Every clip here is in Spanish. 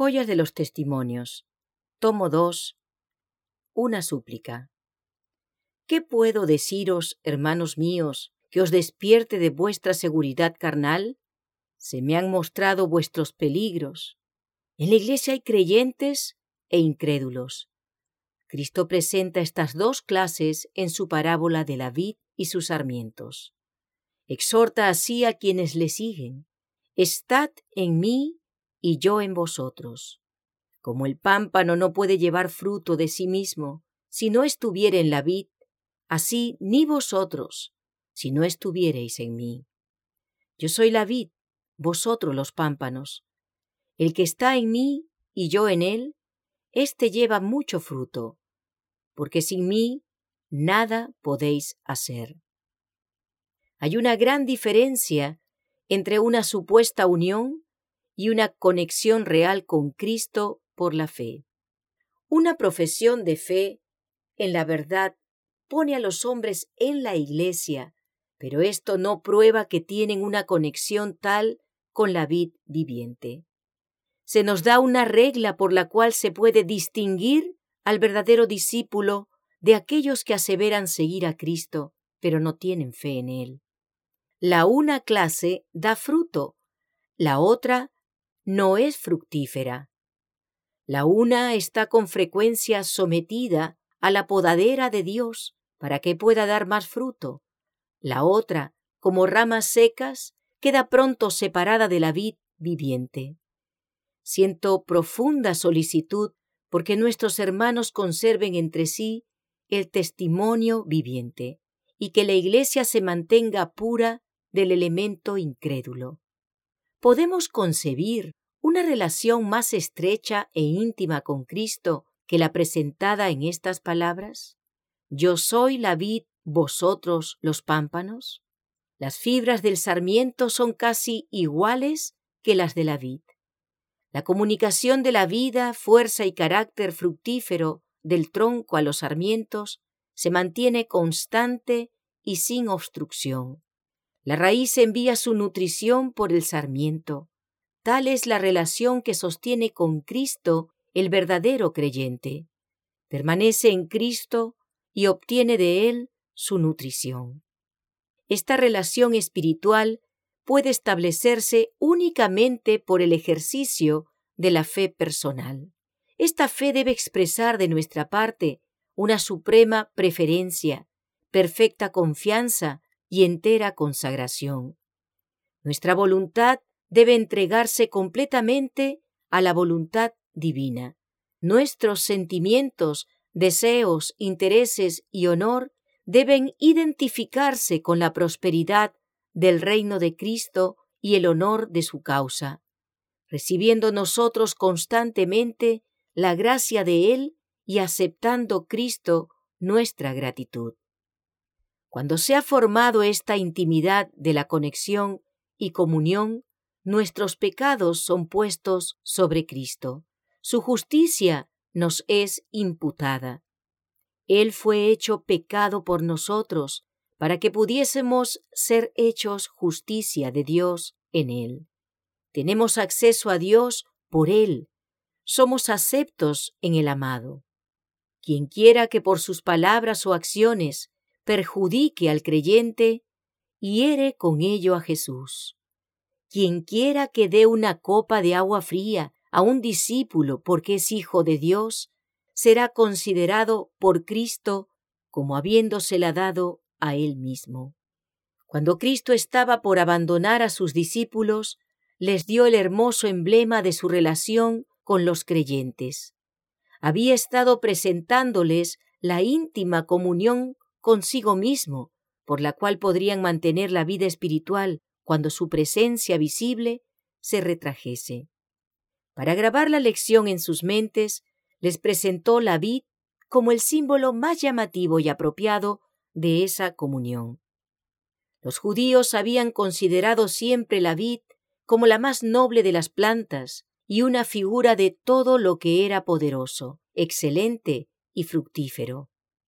Joyas de los Testimonios, tomo 2, una súplica. ¿Qué puedo deciros, hermanos míos, que os despierte de vuestra seguridad carnal? Se me han mostrado vuestros peligros. En la Iglesia hay creyentes e incrédulos. Cristo presenta estas dos clases en su parábola de la vid y sus sarmientos. Exhorta así a quienes le siguen: «Estad en mí y yo en vosotros». Como el pámpano no puede llevar fruto de sí mismo si no estuviere en la vid, así ni vosotros si no estuviereis en mí. Yo soy la vid, vosotros los pámpanos. El que está en mí y yo en él, éste lleva mucho fruto, porque sin mí nada podéis hacer. Hay una gran diferencia entre una supuesta unión y una conexión real con Cristo por la fe. Una profesión de fe en la verdad pone a los hombres en la Iglesia, pero esto no prueba que tienen una conexión tal con la vid viviente. Se nos da una regla por la cual se puede distinguir al verdadero discípulo de aquellos que aseveran seguir a Cristo, pero no tienen fe en Él. La una clase da fruto, la otra no es fructífera. La una está con frecuencia sometida a la podadera de Dios para que pueda dar más fruto. La otra, como ramas secas, queda pronto separada de la vid viviente. Siento profunda solicitud porque nuestros hermanos conserven entre sí el testimonio viviente y que la Iglesia se mantenga pura del elemento incrédulo. ¿Podemos concebir una relación más estrecha e íntima con Cristo que la presentada en estas palabras? Yo soy la vid, vosotros los pámpanos. Las fibras del sarmiento son casi iguales que las de la vid. La comunicación de la vida, fuerza y carácter fructífero del tronco a los sarmientos se mantiene constante y sin obstrucción. La raíz envía su nutrición por el sarmiento. Tal es la relación que sostiene con Cristo el verdadero creyente. Permanece en Cristo y obtiene de Él su nutrición. Esta relación espiritual puede establecerse únicamente por el ejercicio de la fe personal. Esta fe debe expresar de nuestra parte una suprema preferencia, perfecta confianza y entera consagración. Nuestra voluntad debe entregarse completamente a la voluntad divina. Nuestros sentimientos, deseos, intereses y honor deben identificarse con la prosperidad del reino de Cristo y el honor de su causa, recibiendo nosotros constantemente la gracia de Él y aceptando Cristo nuestra gratitud. Cuando se ha formado esta intimidad de la conexión y comunión, nuestros pecados son puestos sobre Cristo. Su justicia nos es imputada. Él fue hecho pecado por nosotros, para que pudiésemos ser hechos justicia de Dios en Él. Tenemos acceso a Dios por Él. Somos aceptos en el amado. Quienquiera que por sus palabras o acciones perjudique al creyente, hiere con ello a Jesús. Quienquiera que dé una copa de agua fría a un discípulo porque es hijo de Dios, será considerado por Cristo como habiéndosela dado a Él mismo. Cuando Cristo estaba por abandonar a sus discípulos, les dio el hermoso emblema de su relación con los creyentes. Había estado presentándoles la íntima comunión consigo mismo, por la cual podrían mantener la vida espiritual cuando su presencia visible se retrajese. Para grabar la lección en sus mentes, les presentó la vid como el símbolo más llamativo y apropiado de esa comunión. Los judíos habían considerado siempre la vid como la más noble de las plantas y una figura de todo lo que era poderoso, excelente y fructífero.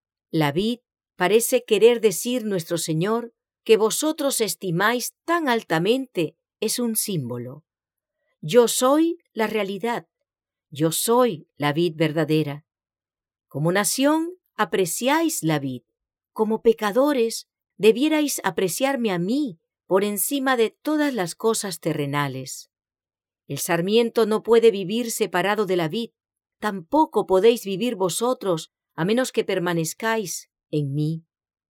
La vid parece querer decir nuestro Señor que vosotros estimáis tan altamente es un símbolo. Yo soy la realidad, Yo soy la vid verdadera. Como nación, apreciáis la vid. Como pecadores, debierais apreciarme a mí por encima de todas las cosas terrenales. El sarmiento no puede vivir separado de la vid, tampoco podéis vivir vosotros a menos que permanezcáis en mí.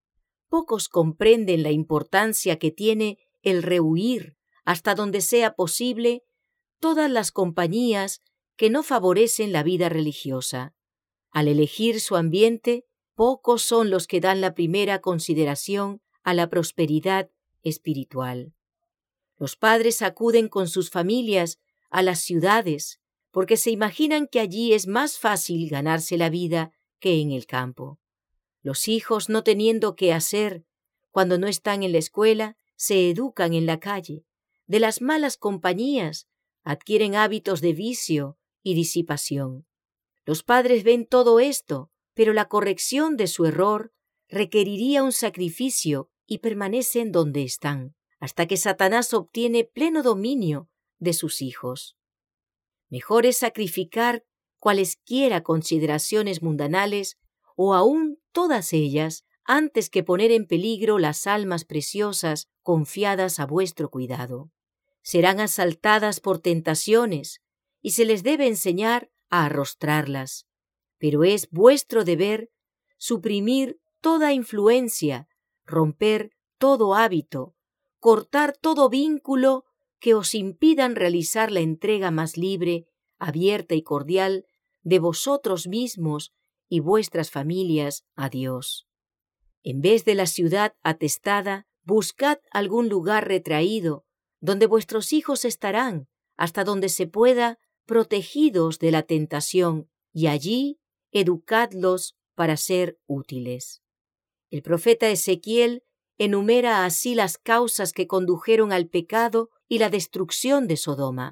Pocos comprenden la importancia que tiene el rehuir, hasta donde sea posible, todas las compañías que no favorecen la vida religiosa. Al elegir su ambiente, pocos son los que dan la primera consideración a la prosperidad espiritual. Los padres acuden con sus familias a las ciudades porque se imaginan que allí es más fácil ganarse la vida que en el campo. Los hijos, no teniendo qué hacer cuando no están en la escuela, se educan en la calle. De las malas compañías adquieren hábitos de vicio y disipación. Los padres ven todo esto, pero la corrección de su error requeriría un sacrificio y permanecen donde están, hasta que Satanás obtiene pleno dominio de sus hijos. Mejor es sacrificar cualesquiera consideraciones mundanales o aún todas ellas antes que poner en peligro las almas preciosas confiadas a vuestro cuidado. Serán asaltadas por tentaciones y se les debe enseñar a arrostrarlas, pero es vuestro deber suprimir toda influencia, romper todo hábito, cortar todo vínculo que os impidan realizar la entrega más libre, abierta y cordial de vosotros mismos y vuestras familias a Dios. En vez de la ciudad atestada, buscad algún lugar retraído, donde vuestros hijos estarán, hasta donde se pueda, protegidos de la tentación, y allí educadlos para ser útiles. El profeta Ezequiel enumera así las causas que condujeron al pecado y la destrucción de Sodoma: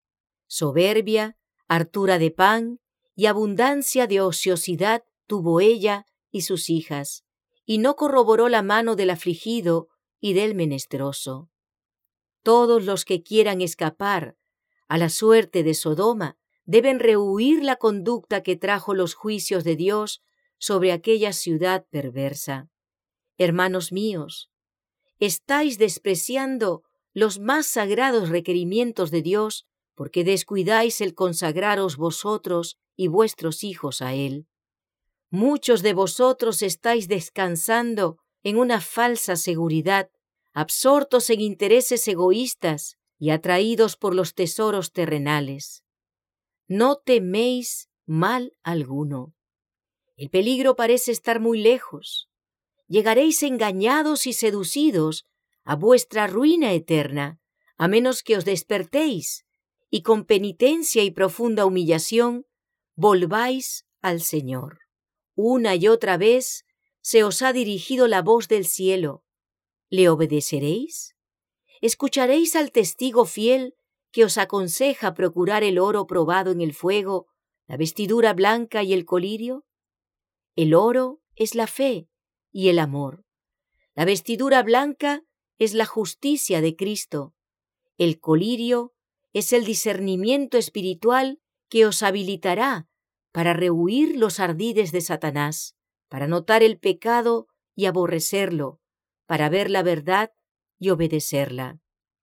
soberbia, hartura de pan y abundancia de ociosidad tuvo ella y sus hijas, y no corroboró la mano del afligido y del menesteroso. Todos los que quieran escapar a la suerte de Sodoma deben rehuir la conducta que trajo los juicios de Dios sobre aquella ciudad perversa. Hermanos míos, estáis despreciando los más sagrados requerimientos de Dios porque descuidáis el consagraros vosotros y vuestros hijos a Él. Muchos de vosotros estáis descansando en una falsa seguridad, absortos en intereses egoístas y atraídos por los tesoros terrenales. No teméis mal alguno. El peligro parece estar muy lejos. Llegaréis engañados y seducidos a vuestra ruina eterna, a menos que os despertéis y con penitencia y profunda humillación volváis al Señor. Una y otra vez se os ha dirigido la voz del cielo. ¿Le obedeceréis? ¿Escucharéis al testigo fiel que os aconseja procurar el oro probado en el fuego, la vestidura blanca y el colirio? El oro es la fe y el amor. La vestidura blanca es la justicia de Cristo. El colirio es el discernimiento espiritual que os habilitará para rehuir los ardides de Satanás, para notar el pecado y aborrecerlo, para ver la verdad y obedecerla.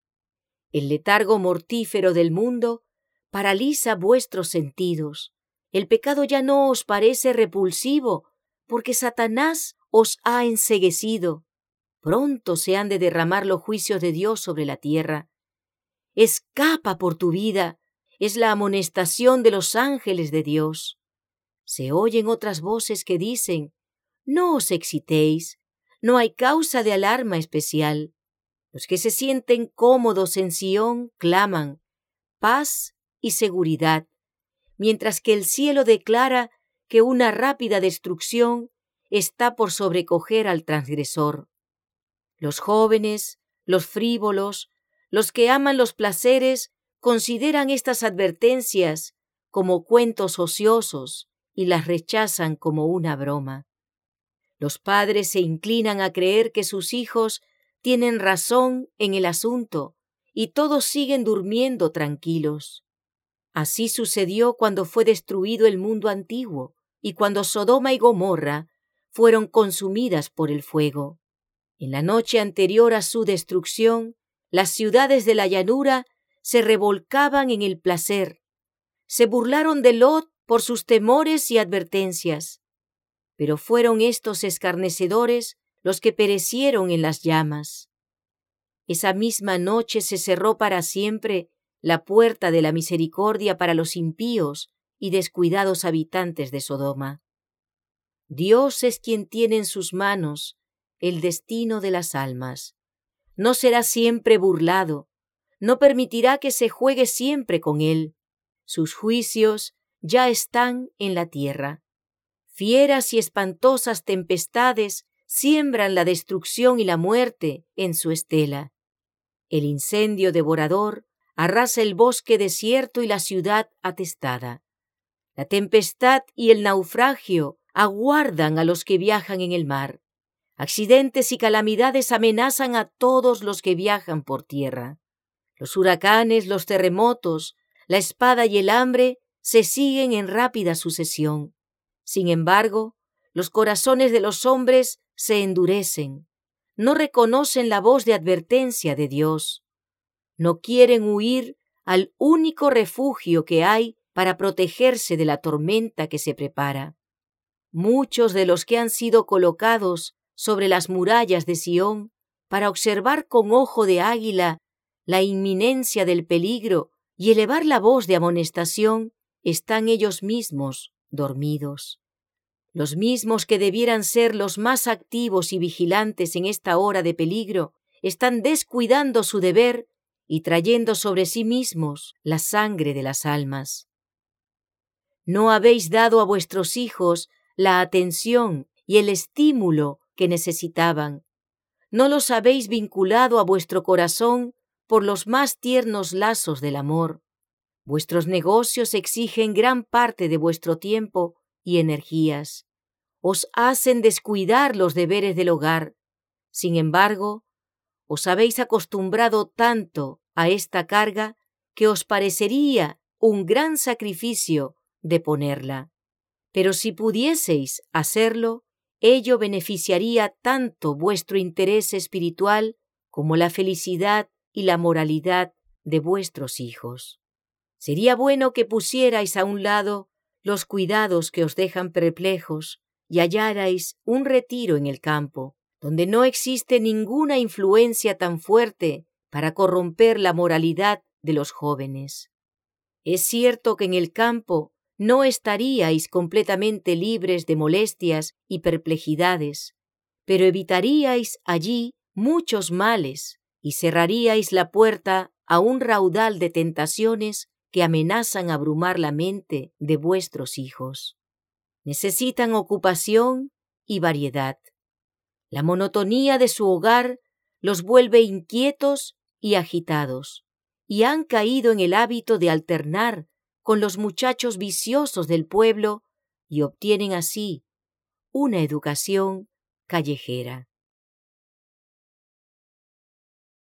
El letargo mortífero del mundo paraliza vuestros sentidos. El pecado ya no os parece repulsivo, porque Satanás os ha enceguecido. Pronto se han de derramar los juicios de Dios sobre la tierra. Escapa por tu vida, es la amonestación de los ángeles de Dios. Se oyen otras voces que dicen: no os excitéis, no hay causa de alarma especial. Los que se sienten cómodos en Sión claman paz y seguridad, mientras que el cielo declara que una rápida destrucción está por sobrecoger al transgresor. Los jóvenes, los frívolos, los que aman los placeres, consideran estas advertencias como cuentos ociosos y las rechazan como una broma. Los padres se inclinan a creer que sus hijos tienen razón en el asunto y todos siguen durmiendo tranquilos. Así sucedió cuando fue destruido el mundo antiguo y cuando Sodoma y Gomorra fueron consumidas por el fuego. En la noche anterior a su destrucción, las ciudades de la llanura se revolcaban en el placer. Se burlaron de Lot por sus temores y advertencias. Pero fueron estos escarnecedores los que perecieron en las llamas. Esa misma noche se cerró para siempre la puerta de la misericordia para los impíos y descuidados habitantes de Sodoma. Dios es quien tiene en sus manos el destino de las almas. No será siempre burlado, no permitirá que se juegue siempre con él. Sus juicios ya están en la tierra. Fieras y espantosas tempestades siembran la destrucción y la muerte en su estela. El incendio devorador arrasa el bosque desierto y la ciudad atestada. La tempestad y el naufragio aguardan a los que viajan en el mar. Accidentes y calamidades amenazan a todos los que viajan por tierra. Los huracanes, los terremotos, la espada y el hambre se siguen en rápida sucesión. Sin embargo, los corazones de los hombres se endurecen. No reconocen la voz de advertencia de Dios. No quieren huir al único refugio que hay para protegerse de la tormenta que se prepara. Muchos de los que han sido colocados sobre las murallas de Sión para observar con ojo de águila la inminencia del peligro y elevar la voz de amonestación, están ellos mismos dormidos. Los mismos que debieran ser los más activos y vigilantes en esta hora de peligro, están descuidando su deber y trayendo sobre sí mismos la sangre de las almas. No habéis dado a vuestros hijos la atención y el estímulo que necesitaban. No los habéis vinculado a vuestro corazón por los más tiernos lazos del amor. Vuestros negocios exigen gran parte de vuestro tiempo y energías. Os hacen descuidar los deberes del hogar. Sin embargo, os habéis acostumbrado tanto a esta carga que os parecería un gran sacrificio deponerla. Pero si pudieseis hacerlo, ello beneficiaría tanto vuestro interés espiritual como la felicidad y la moralidad de vuestros hijos. Sería bueno que pusierais a un lado los cuidados que os dejan perplejos y hallarais un retiro en el campo, donde no existe ninguna influencia tan fuerte para corromper la moralidad de los jóvenes. Es cierto que en el campo no estaríais completamente libres de molestias y perplejidades, pero evitaríais allí muchos males y cerraríais la puerta a un raudal de tentaciones que amenazan abrumar la mente de vuestros hijos. Necesitan ocupación y variedad. La monotonía de su hogar los vuelve inquietos y agitados, y han caído en el hábito de alternar con los muchachos viciosos del pueblo y obtienen así una educación callejera.